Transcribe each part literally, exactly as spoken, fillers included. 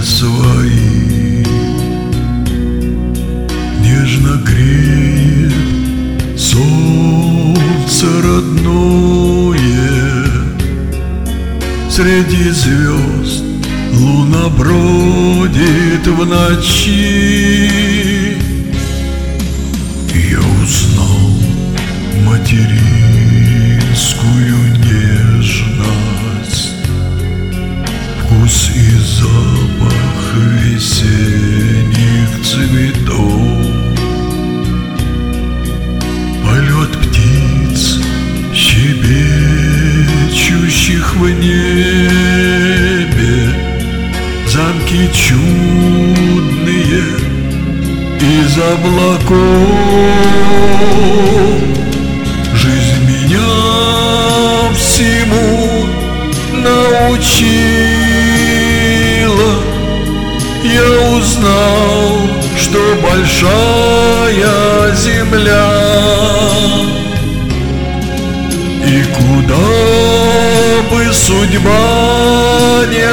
свои. Нежно греет солнце родное, среди звезд луна бродит в ночи. Я узнал материнскую нежность, вкус и запах весенних цветов, полет птиц, щебечущих в небе, замки чудные из облаков. Жизнь меня всему научила. Я узнал, что большая земля, и куда бы судьба не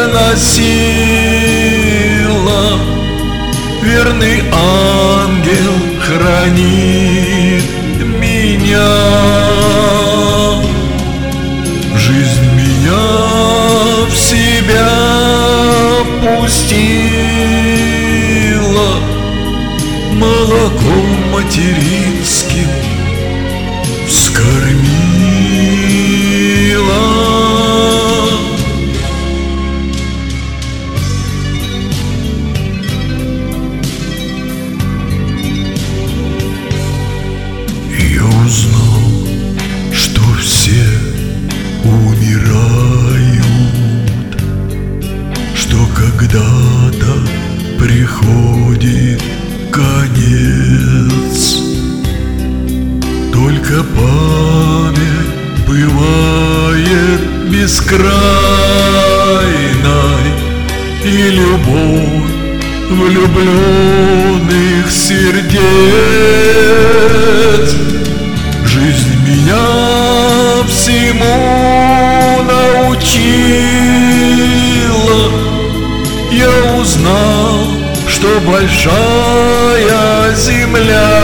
носила, верный ангел хранит меня. Жизнь меня в себя пустила, молоком материнским вскормила. Я узнал, что все умирают, что когда-то приходит конец. Только память бывает бескрайной, и любовь влюбленных сердец. Жизнь меня всему научила. Я узнал, что большая земля,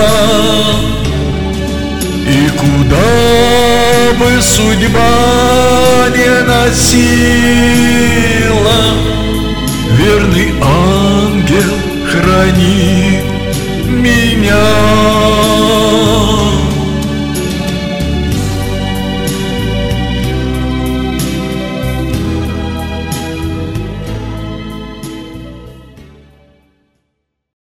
и куда бы судьба не носила, верный ангел хранит